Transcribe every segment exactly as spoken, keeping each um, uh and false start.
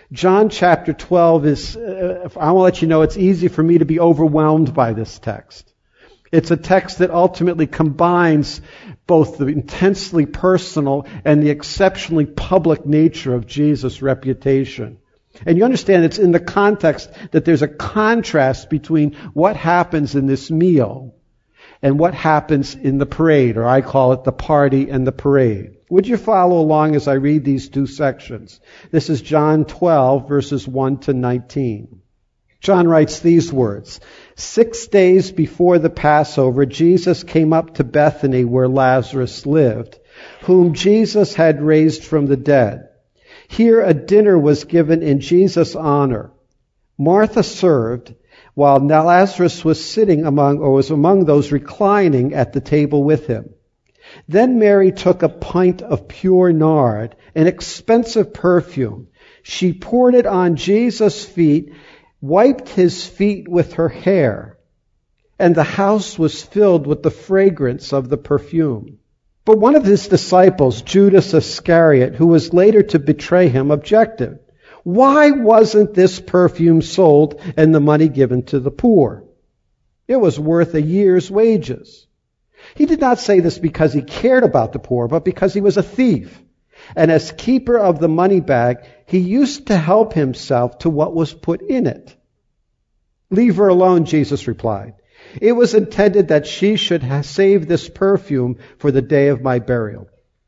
John chapter twelve is, uh, I want to let you know, it's easy for me to be overwhelmed by this text. It's a text that ultimately combines both the intensely personal and the exceptionally public nature of Jesus' reputation. And you understand it's in the context that there's a contrast between what happens in this meal and what happens in the parade, or I call it the party and the parade. Would you follow along as I read these two sections? This is John twelve, verses one to nineteen. John writes these words, "Six days before the Passover, Jesus came up to Bethany where Lazarus lived, whom Jesus had raised from the dead. Here a dinner was given in Jesus' honor. Martha served, while Lazarus was sitting among, or was among those reclining at the table with him. Then Mary took a pint of pure nard, an expensive perfume. She poured it on Jesus' feet, wiped his feet with her hair, and the house was filled with the fragrance of the perfume. But one of his disciples, Judas Iscariot, who was later to betray him, objected. Why wasn't this perfume sold and the money given to the poor? It was worth a year's wages. He did not say this because he cared about the poor, but because he was a thief. And as keeper of the money bag, he used to help himself to what was put in it. Leave her alone, Jesus replied. It was intended that she should have saved this perfume for the day of my burial.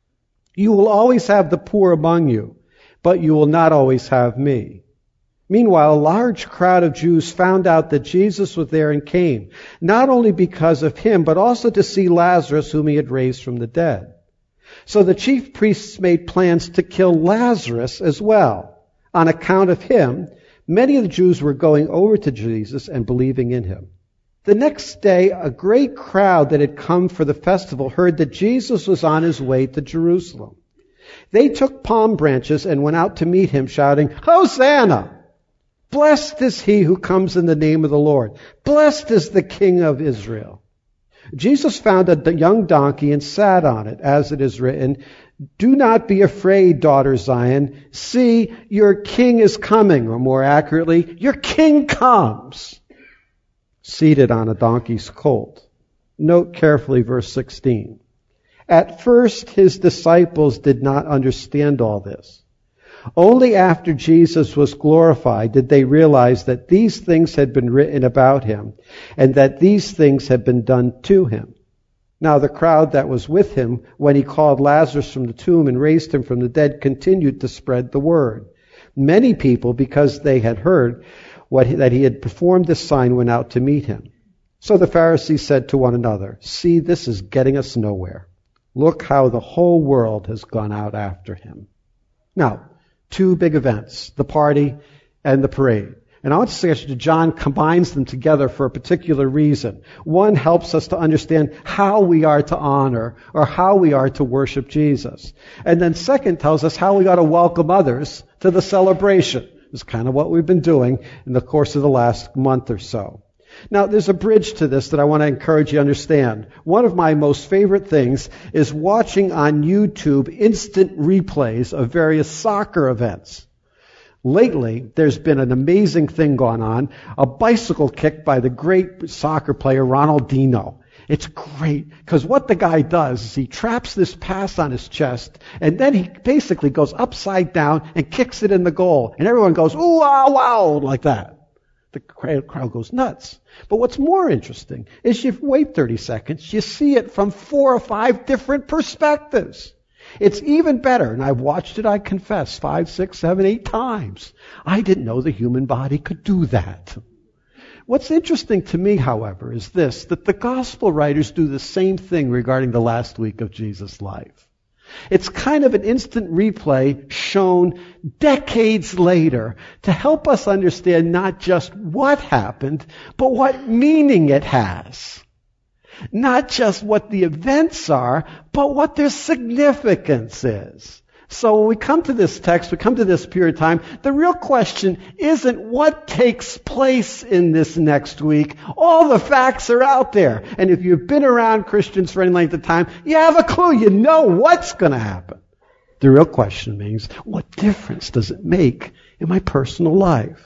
You will always have the poor among you, but you will not always have me. Meanwhile, a large crowd of Jews found out that Jesus was there and came, not only because of him, but also to see Lazarus, whom he had raised from the dead. So the chief priests made plans to kill Lazarus as well. On account of him, many of the Jews were going over to Jesus and believing in him. The next day, a great crowd that had come for the festival heard that Jesus was on his way to Jerusalem. They took palm branches and went out to meet him, shouting, Hosanna! Blessed is he who comes in the name of the Lord. Blessed is the King of Israel. Jesus found a young donkey and sat on it, as it is written, Do not be afraid, daughter Zion. See, your king is coming, or more accurately, your king comes, seated on a donkey's colt. Note carefully verse sixteen. At first, his disciples did not understand all this. Only after Jesus was glorified did they realize that these things had been written about him and that these things had been done to him. Now the crowd that was with him when he called Lazarus from the tomb and raised him from the dead continued to spread the word. Many people, because they had heard what he, that he had performed this sign, went out to meet him. So the Pharisees said to one another, See, this is getting us nowhere. Look how the whole world has gone out after him. Now, two big events, the party and the parade. And I want to suggest that John combines them together for a particular reason. One helps us to understand how we are to honor or how we are to worship Jesus. And then second tells us how we ought to welcome others to the celebration. It's kind of what we've been doing in the course of the last month or so. Now, there's a bridge to this that I want to encourage you to understand. One of my most favorite things is watching on YouTube instant replays of various soccer events. Lately, there's been an amazing thing going on, a bicycle kick by the great soccer player Ronaldinho. It's great, because what the guy does is he traps this pass on his chest, and then he basically goes upside down and kicks it in the goal. And everyone goes, ooh, wow, wow, like that. The crowd goes nuts. But what's more interesting is you wait thirty seconds, you see it from four or five different perspectives. It's even better, and I've watched it, I confess, five, six, seven, eight times. I didn't know the human body could do that. What's interesting to me, however, is this, that the gospel writers do the same thing regarding the last week of Jesus' life. It's kind of an instant replay shown decades later to help us understand not just what happened, but what meaning it has. Not just what the events are, but what their significance is. So when we come to this text, we come to this period of time, the real question isn't what takes place in this next week. All the facts are out there. And if you've been around Christians for any length of time, you have a clue. You know what's going to happen. The real question means, what difference does it make in my personal life.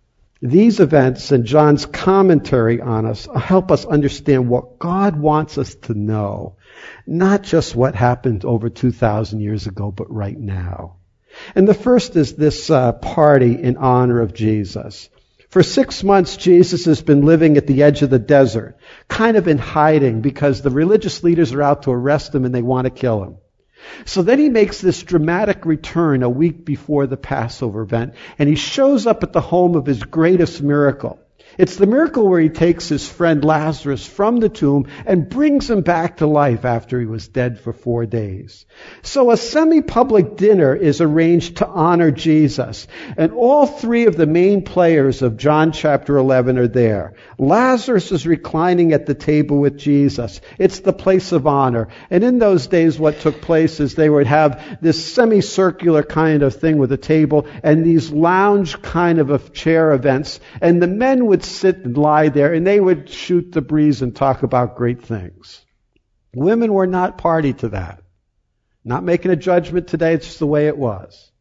These events and John's commentary on us help us understand what God wants us to know, not just what happened over two thousand years ago, but right now. And the first is this uh, party in honor of Jesus. For six months, Jesus has been living at the edge of the desert, kind of in hiding because the religious leaders are out to arrest him and they want to kill him. So then he makes this dramatic return a week before the Passover event, and he shows up at the home of his greatest miracle. It's the miracle where he takes his friend Lazarus from the tomb and brings him back to life after he was dead for four days. So a semi-public dinner is arranged to honor Jesus. And all three of the main players of John chapter eleven are there. Lazarus is reclining at the table with Jesus. It's the place of honor. And in those days what took place is they would have this semicircular kind of thing with a table and these lounge kind of a chair events. And the men would sit and lie there, and they would shoot the breeze and talk about great things. Women were not party to that. Not making a judgment today, it's just the way it was.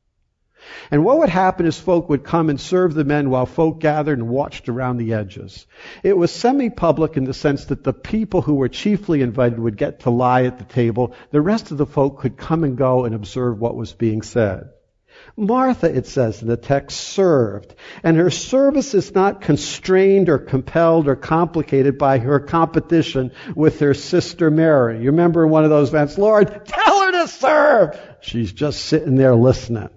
And what would happen is folk would come and serve the men while folk gathered and watched around the edges. It was semi-public in the sense that the people who were chiefly invited would get to lie at the table. The rest of the folk could come and go and observe what was being said. Martha, it says in the text, served. And her service is not constrained or compelled or complicated by her competition with her sister Mary. You remember in one of those events, Lord, tell her to serve. She's just sitting there listening.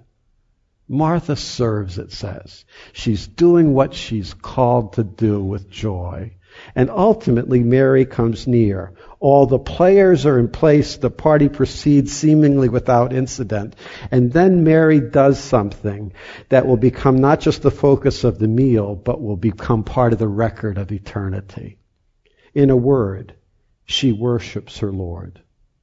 Martha serves, it says. She's doing what she's called to do with joy. And ultimately, Mary comes near. All the players are in place. The party proceeds seemingly without incident. And then Mary does something that will become not just the focus of the meal, but will become part of the record of eternity. In a word, she worships her Lord.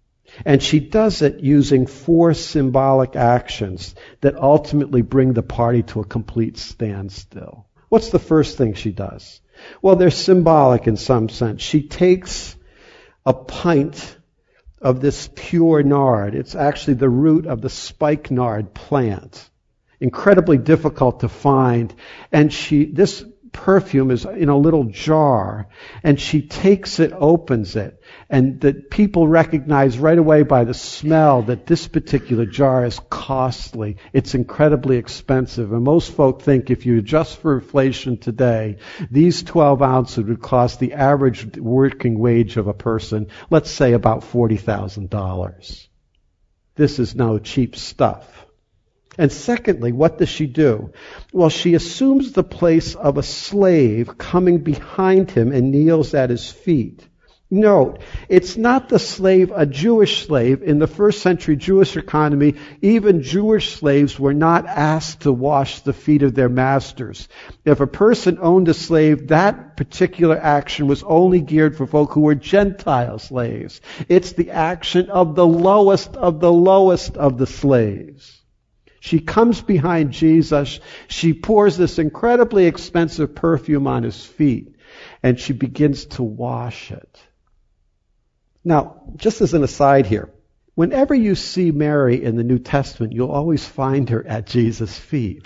And she does it using four symbolic actions that ultimately bring the party to a complete standstill. What's the first thing she does? Well, they're symbolic in some sense. She takes a pint of this pure nard. It's actually the root of the spikenard plant. Incredibly difficult to find. And she, this perfume is in a little jar, and she takes it, opens it, and the people recognize right away by the smell that this particular jar is costly. It's incredibly expensive, and most folk think if you adjust for inflation today, these twelve ounces would cost the average working wage of a person, let's say about forty thousand dollars. This is no cheap stuff. And secondly, what does she do? Well, she assumes the place of a slave coming behind him and kneels at his feet. Note, it's not the slave, a Jewish slave. In the first century Jewish economy, even Jewish slaves were not asked to wash the feet of their masters. If a person owned a slave, that particular action was only geared for folk who were Gentile slaves. It's the action of the lowest of the lowest of the slaves. She comes behind Jesus. She pours this incredibly expensive perfume on his feet, and she begins to wash it. Now, just as an aside here, whenever you see Mary in the New Testament, you'll always find her at Jesus' feet.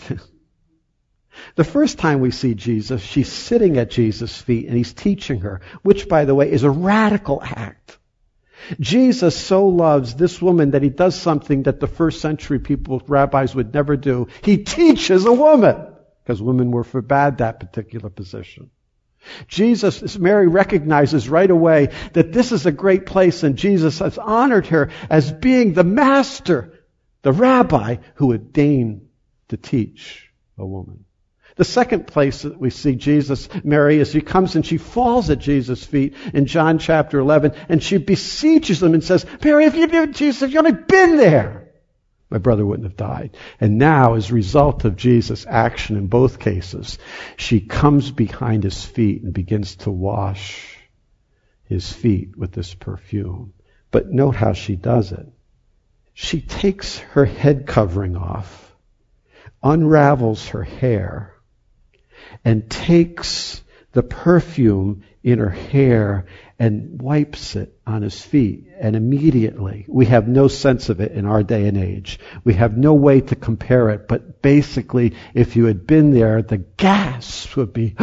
The first time we see Jesus, she's sitting at Jesus' feet, and he's teaching her, which, by the way, is a radical act. Jesus so loves this woman that he does something that the first century people, rabbis, would never do. He teaches a woman, because women were forbade that particular position. Jesus, Mary recognizes right away that this is a great place, and Jesus has honored her as being the master, the rabbi who would deign to teach a woman. The second place that we see Jesus, Mary, is she comes and she falls at Jesus' feet in John chapter eleven, and she beseeches him and says, Mary, if you knew Jesus, if you only been there, my brother wouldn't have died. And now, as a result of Jesus' action in both cases, she comes behind his feet and begins to wash his feet with this perfume. But note how she does it. She takes her head covering off, unravels her hair, and takes the perfume in her hair and wipes it on his feet. And immediately, we have no sense of it in our day and age. We have no way to compare it. But basically, if you had been there, the gasp would be,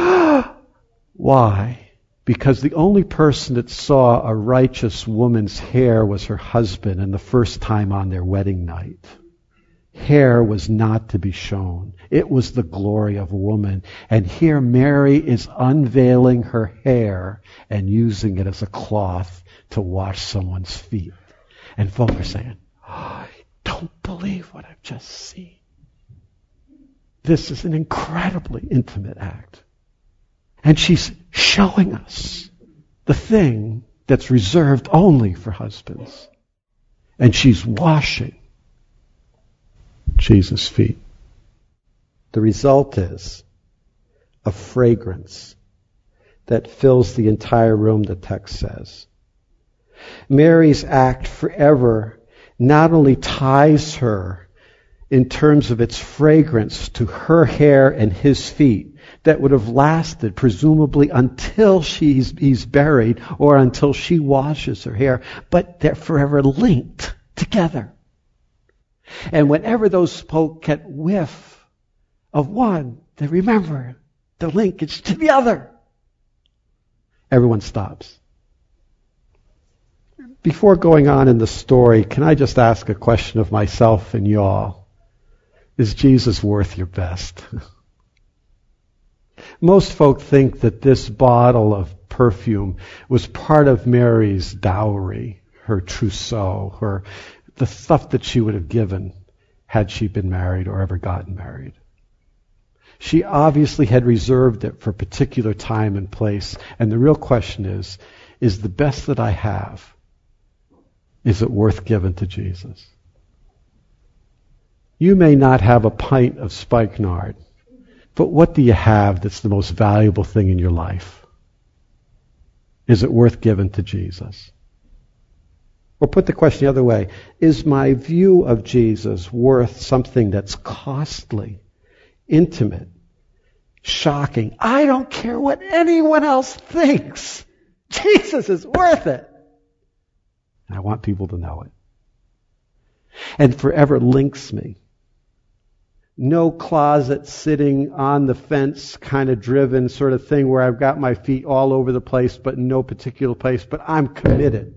why? Because the only person that saw a righteous woman's hair was her husband, and the first time on their wedding night. Hair was not to be shown. It was the glory of a woman. And here Mary is unveiling her hair and using it as a cloth to wash someone's feet. And folks are saying, oh, I don't believe what I've just seen. This is an incredibly intimate act. And she's showing us the thing that's reserved only for husbands. And she's washing Jesus' feet. The result is a fragrance that fills the entire room, the text says. Mary's act forever not only ties her in terms of its fragrance to her hair and his feet, that would have lasted presumably until she's he's buried or until she washes her hair, but they're forever linked together. And whenever those folk get whiff of one, they remember the linkage to the other. Everyone stops. Before going on in the story, can I just ask a question of myself and y'all? Is Jesus worth your best? Most folk think that this bottle of perfume was part of Mary's dowry, her trousseau, her the stuff that she would have given had she been married or ever gotten married. She obviously had reserved it for a particular time and place. And the real question is, is the best that I have, is it worth giving to Jesus? You may not have a pint of spikenard, but what do you have that's the most valuable thing in your life? Is it worth giving to Jesus? Or put the question the other way, is my view of Jesus worth something that's costly, intimate, shocking? I don't care what anyone else thinks. Jesus is worth it. And I want people to know it. And forever links me. No closet sitting on the fence kind of driven sort of thing where I've got my feet all over the place but in no particular place, but I'm committed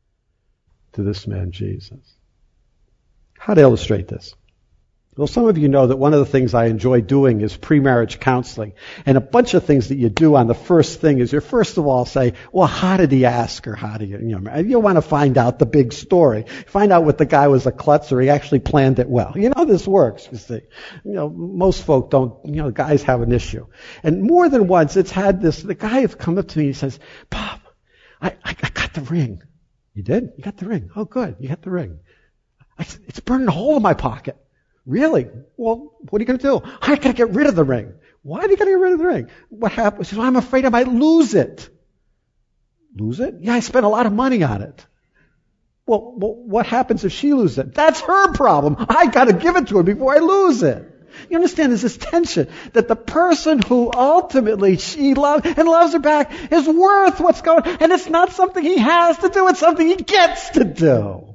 to this man, Jesus. How to illustrate this? Well, some of you know that one of the things I enjoy doing is pre-marriage counseling. And a bunch of things that you do on the first thing is you first of all say, well, how did he ask her? How do you, you know, you want to find out the big story. Find out what the guy was a klutz or he actually planned it well. You know, this works, you see. You know, most folk don't, you know, guys have an issue. And more than once it's had this, the guy has come up to me and he says, Bob, I, I, I got the ring. You did? You got the ring. Oh, good. You got the ring. I said, it's burning a hole in my pocket. Really? Well, what are you going to do? I got to get rid of the ring. Why do you got to get rid of the ring? What happened? She said, well, I'm afraid I might lose it. Lose it? Yeah, I spent a lot of money on it. Well, well what happens if she loses it? That's her problem. I got to give it to her before I lose it. You understand, there's this tension that the person who ultimately she loves and loves her back is worth what's going on. And it's not something he has to do, it's something he gets to do.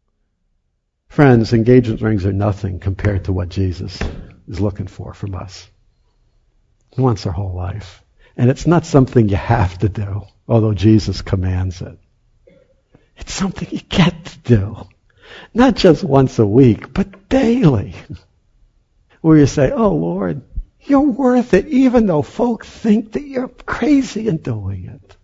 Friends, engagement rings are nothing compared to what Jesus is looking for from us. He wants our whole life. And it's not something you have to do, although Jesus commands it. It's something you get to do. Not just once a week, but daily. Where you say, oh Lord, you're worth it, even though folk think that you're crazy in doing it.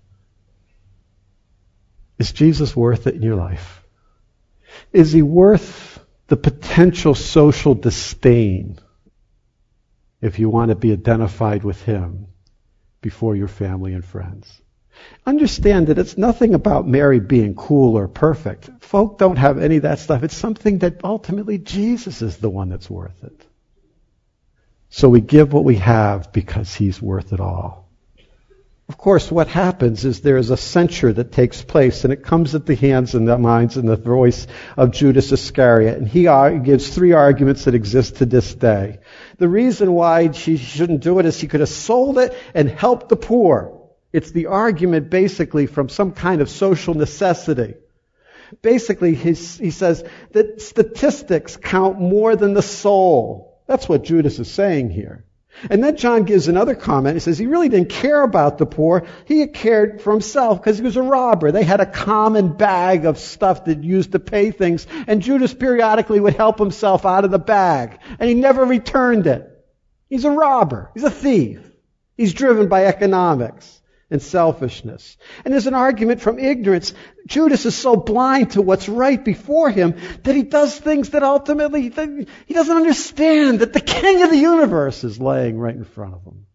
Is Jesus worth it in your life? Is he worth the potential social disdain if you want to be identified with him before your family and friends? Understand that it's nothing about Mary being cool or perfect. Folk don't have any of that stuff. It's something that ultimately Jesus is the one that's worth it. So we give what we have because he's worth it all. Of course, what happens is there is a censure that takes place, and it comes at the hands and the minds and the voice of Judas Iscariot. And he gives three arguments that exist to this day. The reason why she shouldn't do it is he could have sold it and helped the poor. It's the argument basically from some kind of social necessity. Basically, he says that statistics count more than the soul. That's what Judas is saying here. And then John gives another comment. He says he really didn't care about the poor. He cared for himself because he was a robber. They had a common bag of stuff that used to pay things, and Judas periodically would help himself out of the bag, and he never returned it. He's a robber. He's a thief. He's driven by economics and selfishness. And there's an argument from ignorance. Judas is so blind to what's right before him that he does things that ultimately he doesn't understand that the King of the universe is laying right in front of him.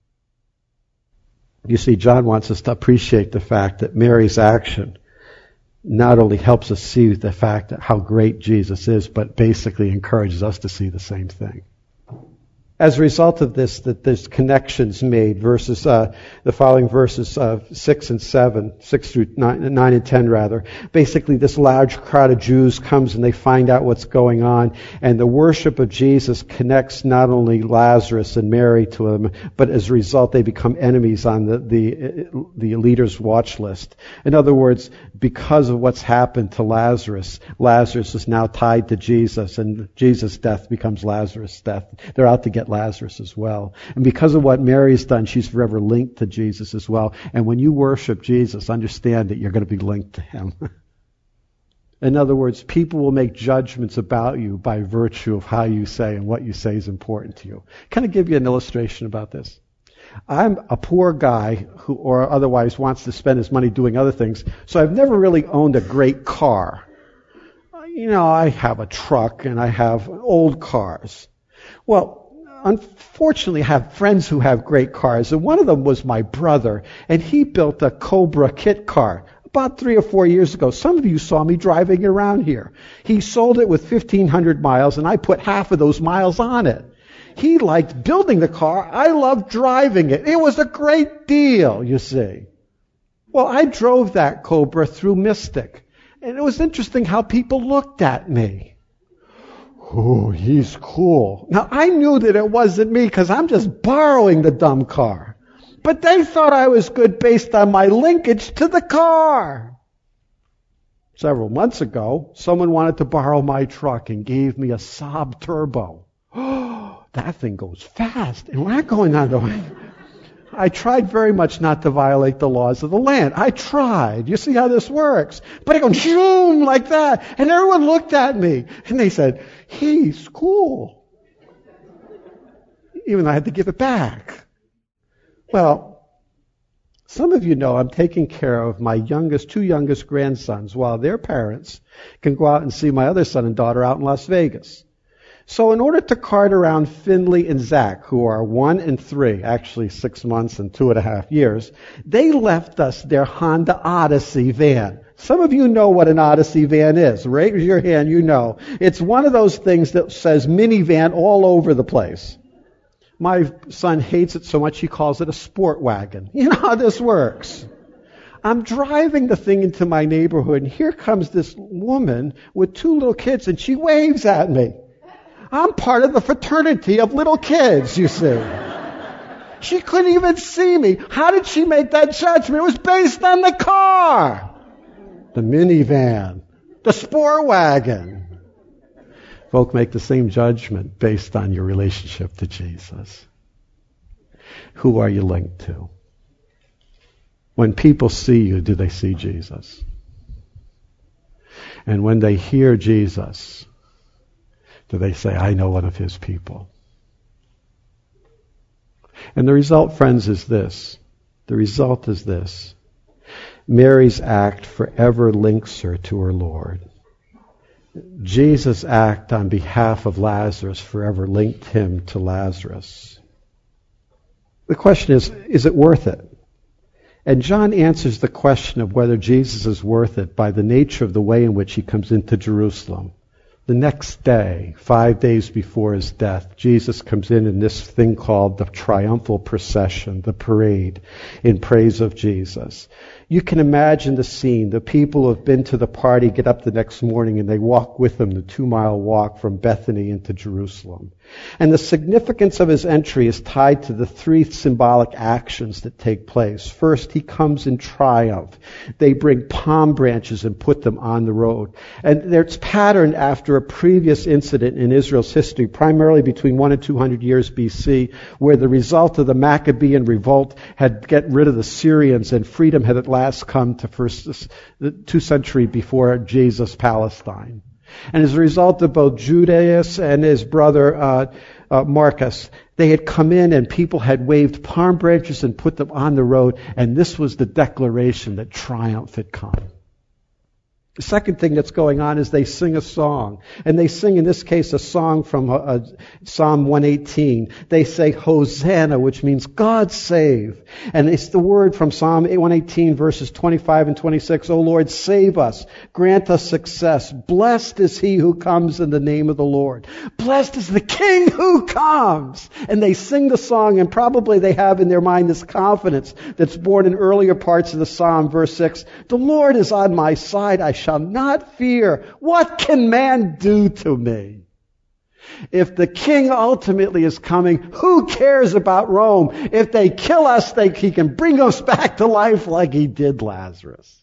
You see, John wants us to appreciate the fact that Mary's action not only helps us see the fact that how great Jesus is, but basically encourages us to see the same thing. As a result of this, that there's connections made, verses, uh, the following verses, uh, six and seven, six through nine, nine and ten rather. Basically, this large crowd of Jews comes and they find out what's going on, and the worship of Jesus connects not only Lazarus and Mary to him, but as a result, they become enemies on the, the, the leader's watch list. In other words, because of what's happened to Lazarus, Lazarus is now tied to Jesus, and Jesus' death becomes Lazarus' death. They're out to get Lazarus as well. And because of what Mary's done, she's forever linked to Jesus as well. And when you worship Jesus, understand that you're going to be linked to him. In other words, people will make judgments about you by virtue of how you say and what you say is important to you. Can I give you an illustration about this? I'm a poor guy who, or otherwise wants to spend his money doing other things, so I've never really owned a great car. You know, I have a truck and I have old cars. Well, unfortunately, I have friends who have great cars, and one of them was my brother, and he built a Cobra kit car about three or four years ago. Some of you saw me driving it around here. He sold it with fifteen hundred miles, and I put half of those miles on it. He liked building the car. I loved driving it. It was a great deal, you see. Well, I drove that Cobra through Mystic, and it was interesting how people looked at me. Oh, he's cool. Now, I knew that it wasn't me because I'm just borrowing the dumb car. But they thought I was good based on my linkage to the car. Several months ago, someone wanted to borrow my truck and gave me a Saab Turbo. Oh, that thing goes fast. And we're not going on the way. I tried very much not to violate the laws of the land. I tried. You see how this works. But I go zoom like that. And everyone looked at me. And they said, he's cool. Even though I had to give it back. Well, some of you know I'm taking care of my youngest, two youngest grandsons while their parents can go out and see my other son and daughter out in Las Vegas. So in order to cart around Finley and Zach, who are one and three, actually six months and two and a half years, they left us their Honda Odyssey van. Some of you know what an Odyssey van is. Raise your hand, you know. It's one of those things that says minivan all over the place. My son hates it so much he calls it a sport wagon. You know how this works. I'm driving the thing into my neighborhood, and here comes this woman with two little kids, and she waves at me. I'm part of the fraternity of little kids, you see. She couldn't even see me. How did she make that judgment? It was based on the car. The minivan. The sport wagon. Folk make the same judgment based on your relationship to Jesus. Who are you linked to? When people see you, do they see Jesus? And when they hear Jesus, do they say, I know one of his people? And the result, friends, is this. The result is this. Mary's act forever links her to her Lord. Jesus' act on behalf of Lazarus forever linked him to Lazarus. The question is, is it worth it? And John answers the question of whether Jesus is worth it by the nature of the way in which he comes into Jerusalem. The next day, five days before his death, Jesus comes in in this thing called the triumphal procession, the parade, in praise of Jesus. You can imagine the scene. The people who have been to the party get up the next morning and they walk with him the two-mile walk from Bethany into Jerusalem. And the significance of his entry is tied to the three symbolic actions that take place. First, he comes in triumph. They bring palm branches and put them on the road. And it's patterned after a previous incident in Israel's history, primarily between one and two hundred years B C, where the result of the Maccabean revolt had get rid of the Syrians and freedom had at last come to first the two century before Jesus, Palestine. And as a result of both Judas and his brother uh, uh, Marcus, they had come in and people had waved palm branches and put them on the road, and this was the declaration that triumph had come. The second thing that's going on is they sing a song. And they sing, in this case, a song from uh, Psalm one eighteen. They say, Hosanna, which means God save. And it's the word from Psalm one eighteen, verses twenty-five and twenty-six. O Lord, save us. Grant us success. Blessed is he who comes in the name of the Lord. Blessed is the King who comes. And they sing the song, and probably they have in their mind this confidence that's born in earlier parts of the Psalm, verse six. The Lord is on my side. I shall not fear. What can man do to me? If the king ultimately is coming, who cares about Rome? If they kill us, they, he can bring us back to life like he did Lazarus.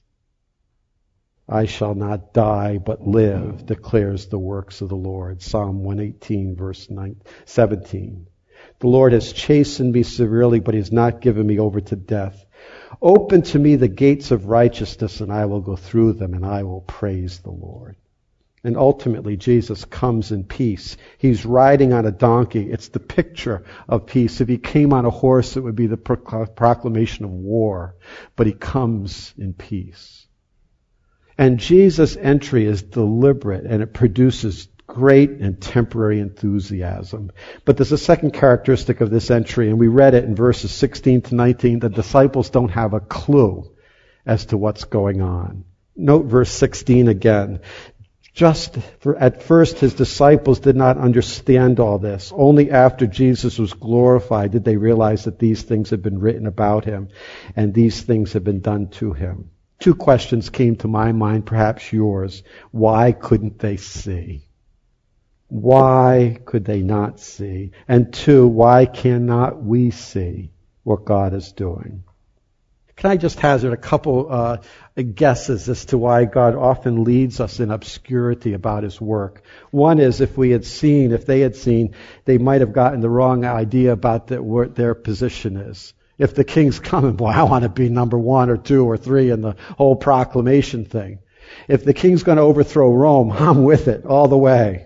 I shall not die, but live, declares the works of the Lord. Psalm one eighteen, verse seventeen. The Lord has chastened me severely, but he has not given me over to death. Open to me the gates of righteousness, and I will go through them, and I will praise the Lord. And ultimately, Jesus comes in peace. He's riding on a donkey. It's the picture of peace. If he came on a horse, it would be the proclamation of war. But he comes in peace. And Jesus' entry is deliberate, and it produces great and temporary enthusiasm. But there's a second characteristic of this entry, and we read it in verses sixteen to nineteen. The disciples don't have a clue as to what's going on. Note verse sixteen again. Just for, at first, his disciples did not understand all this. Only after Jesus was glorified did they realize that these things had been written about him, and these things had been done to him. Two questions came to my mind, perhaps yours. Why couldn't they see? Why could they not see? And two, why cannot we see what God is doing? Can I just hazard a couple uh, guesses as to why God often leads us in obscurity about his work? One is, if we had seen, if they had seen, they might have gotten the wrong idea about the, what their position is. If the king's coming, boy, I want to be number one or two or three in the whole proclamation thing. If the king's going to overthrow Rome, I'm with it all the way.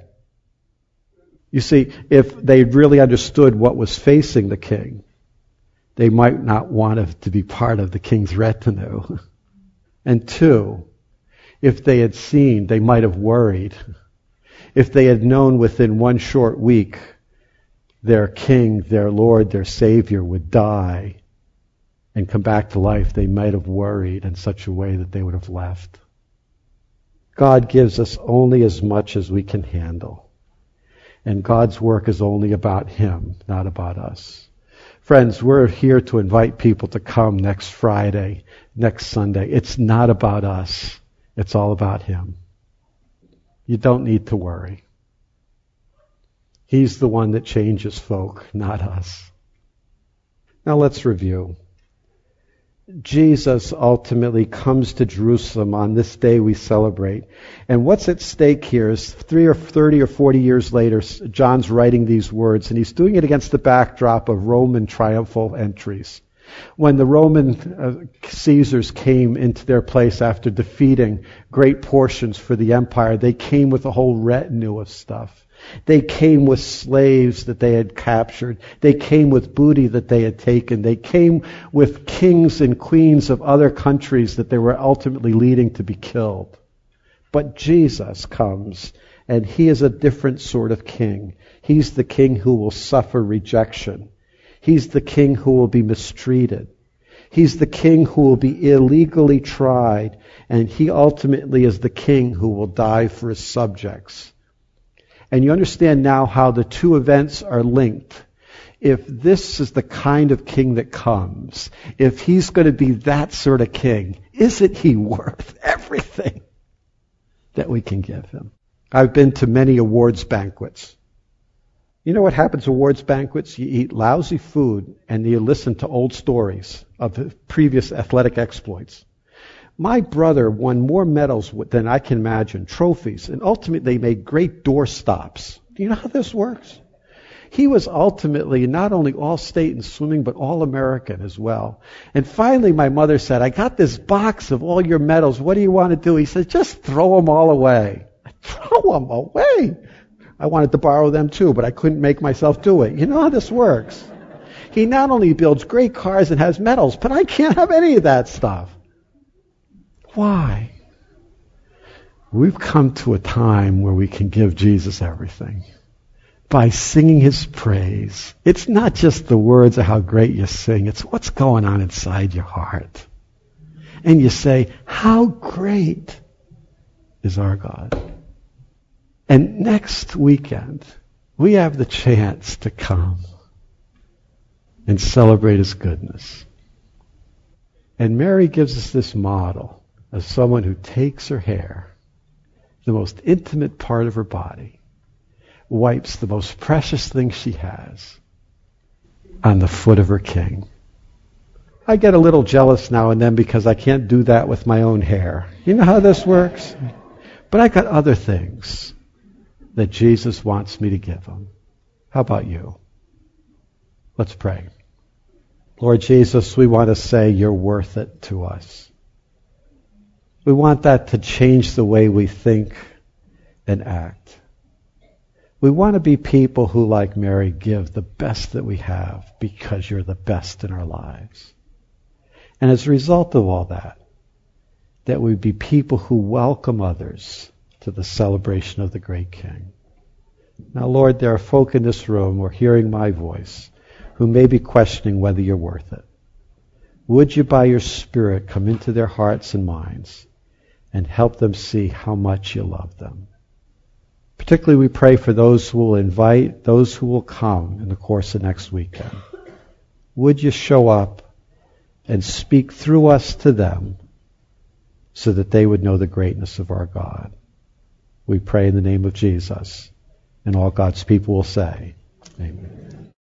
You see, if they really understood what was facing the king, they might not want to be part of the king's retinue. And two, if they had seen, they might have worried. If they had known within one short week their king, their Lord, their Savior would die and come back to life, they might have worried in such a way that they would have left. God gives us only as much as we can handle. And God's work is only about him, not about us. Friends, we're here to invite people to come next Friday, next Sunday. It's not about us. It's all about him. You don't need to worry. He's the one that changes folk, not us. Now let's review. Jesus ultimately comes to Jerusalem on this day we celebrate. And what's at stake here is three or thirty or forty years later, John's writing these words, and he's doing it against the backdrop of Roman triumphal entries. When the Roman uh, Caesars came into their place after defeating great portions for the empire, they came with a whole retinue of stuff. They came with slaves that they had captured. They came with booty that they had taken. They came with kings and queens of other countries that they were ultimately leading to be killed. But Jesus comes, and he is a different sort of king. He's the king who will suffer rejection. He's the king who will be mistreated. He's the king who will be illegally tried, and he ultimately is the king who will die for his subjects. and you understand now how the two events are linked, if this is the kind of king that comes, if he's going to be that sort of king, isn't he worth everything that we can give him? I've been to many awards banquets. You know what happens at awards banquets? You eat lousy food and you listen to old stories of previous athletic exploits. My brother won more medals than I can imagine, trophies, and ultimately they made great doorstops. Do you know how this works? He was ultimately not only all-state in swimming, but all-American as well. And finally my mother said, I got this box of all your medals. What do you want to do? He said, just throw them all away. Throw them away? I wanted to borrow them too, but I couldn't make myself do it. You know how this works. He not only builds great cars and has medals, but I can't have any of that stuff. Why? We've come to a time where we can give Jesus everything by singing his praise. It's not just the words of how great you sing. It's what's going on inside your heart. And you say, how great is our God? And next weekend, we have the chance to come and celebrate his goodness. And Mary gives us this model of someone who takes her hair, the most intimate part of her body, wipes the most precious thing she has on the foot of her king. I get a little jealous now and then because I can't do that with my own hair. You know how this works? But I got other things that Jesus wants me to give him. How about you? Let's pray. Lord Jesus, we want to say you're worth it to us. We want that to change the way we think and act. We want to be people who, like Mary, give the best that we have because you're the best in our lives. And as a result of all that, that we be people who welcome others to the celebration of the great King. Now, Lord, there are folk in this room or hearing my voice who may be questioning whether you're worth it. Would you, by your Spirit, come into their hearts and minds and help them see how much you love them? Particularly we pray for those who will invite, those who will come in the course of next weekend. Would you show up and speak through us to them so that they would know the greatness of our God? We pray in the name of Jesus. And all God's people will say, amen.